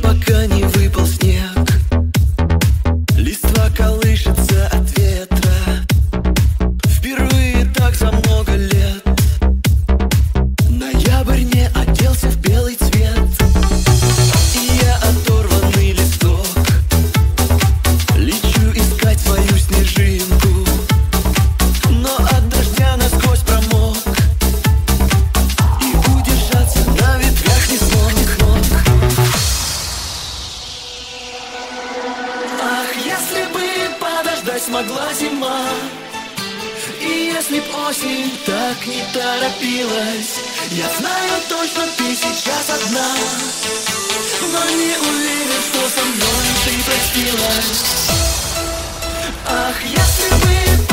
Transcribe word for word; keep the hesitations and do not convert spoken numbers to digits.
пока не выпал снег. Листва колышется от ветра. Впервые так за много лет ноябрь не оделся в белый цвет. И я оторванный листок лечу искать свою снежинку, но от дождя насквозь промок и удержаться на ветвях не смог. Ах, если бы подождать смогла зима, и если б осень так не торопилась, я знаю точно, ты сейчас одна, но не уверен, что со мной ты простилась. Ах, если бы